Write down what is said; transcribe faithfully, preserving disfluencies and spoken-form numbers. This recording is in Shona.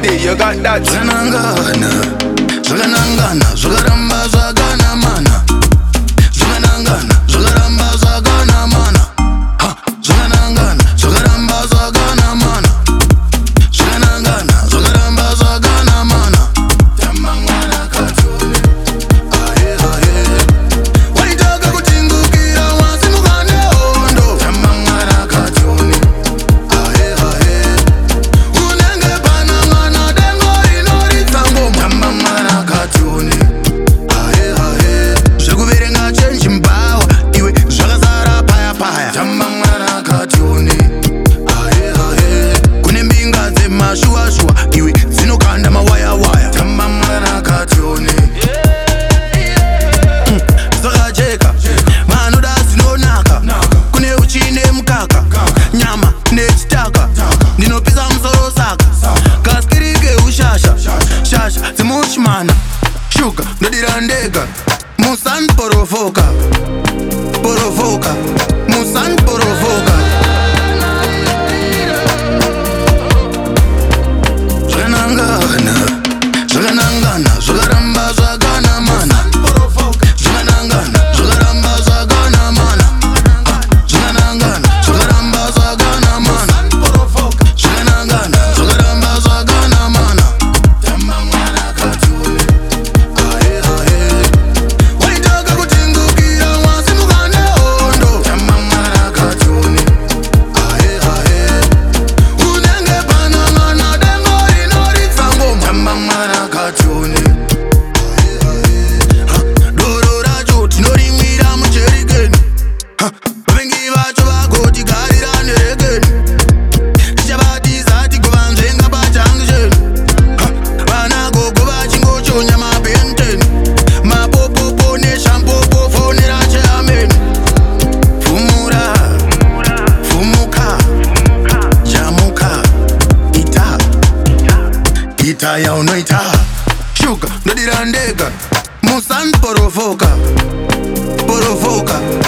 day, you got that. Zvanangana, zvakanangana, zvakaramba zvakana mana. Zvakanangana, zvakaramba zvakana mana. Ha, zvakanangana, zvakaramba zvakana mana. Zvakanangana, zvakaramba zvakana mana. Tamangwana katuni, aye aye. Waitaka kutingukira wasimuka nehondo. Tamangwana katuni, aye aye. Unenge panangana dengo rinoritsa ngoma. Tamangwana katuni, aye aye. Zvekuverenga chenji mbawa, iwe zvakazara paya paya. Tamangwana katuni, aye aye. Kune mbinga dzemashuwa shuwa, iwe dzinokanda mawaya waya. Tamangwana katuni. Zvakajeka, vanoda zinonaka. Kune uchi nemukaka, nyama nechitaka. Ndinopisa musoro saka, kaskirike ushasha. Shasha dzimushimana, shuga ndodira ndega. Musan porovoka, porovoka, musan porovoka. Zvakanangana, zvakanangana, zvakaramba zvakana mana. Zvakanangana, zvakaramba zvakana mana. Zvakanangana, zvakaramba zvakana mana. Zvakanangana, zvakaramba zvakana mana. Tamangwana katuni, aye aye. Waitaka kutingukira wasimuka nehondo. Tamangwana katuni, aye aye. Unenge panangana dengo rinoritsa ngoma. Tamangwana katuni, aye aye. Ha, doro racho tinorimwira mujerikeni. Ha, vavengi vacho vagoti garira nerekeni. Tichavatiza tigovanzvenga pachangisheni. Ha, vana gogo vachingochonya mapenteni. Mapopopo neshampopo fonera cheameni. Fumura, fumuka, jamuka, ita, ita yaunoita. Shuka ndodira ndega, musan porovoka, porovoka.